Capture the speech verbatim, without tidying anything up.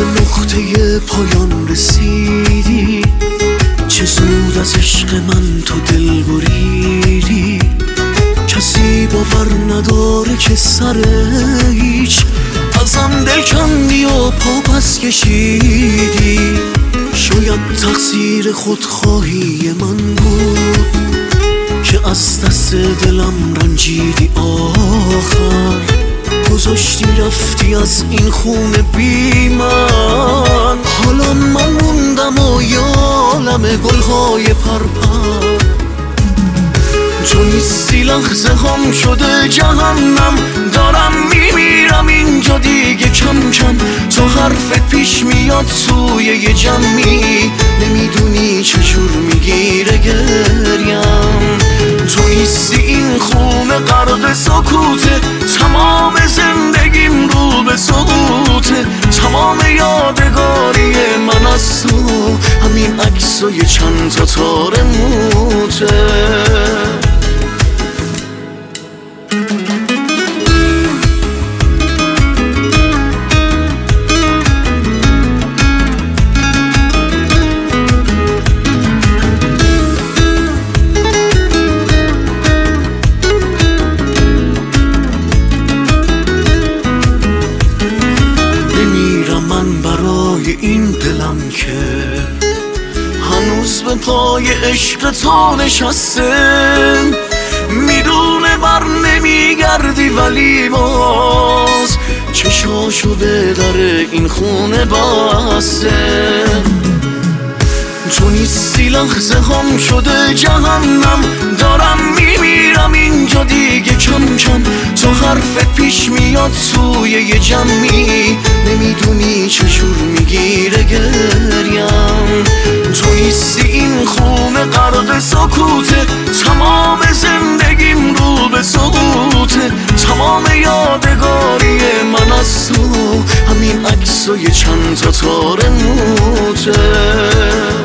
نقطه پایان رسیدی، چه زود از عشق من تو دل بریدی. کسی باور نداره که سر هیچ ازم دل کندی و پا پس کشیدی. شاید تقصیر خودخواهی من بود که از دست دلم رنجیدی. آخر گذاشتی رفتی از این خونه بی من. حالا من موندم و یه عالم گلهای پرپر. تو نیستی لحظه هم شده جهنم. دارم میمیرم اینجا دیگه کم کم. تو حرفت پیش میاد توی یه جمعی، نمیدونی چجور میگیره گریم. تو نیستی این خونه غرق سکوته، تمام زندگیم رو به سقوطه. تمام یادگاری من از تو همین عکس و یه چند تا تار موته. این دلم که هنوز به پای عشق تو نشسته، میدونه بر نمیگردی ولی باز چشاشو به در این خونه بسته. تو نیستی لحظه هم شده جهنم. دارم میمیرم اینجا دیگه کم کم. تو حرفت پیش میاد توی یه جمعی، نمیدونی چجور میگیره گریم. تو نیستی این خونه غرق سکوته، تمام زندگیم رو به سقوطه. تمام یادگاری من از تو همین عکس و یه چند تا تار موته.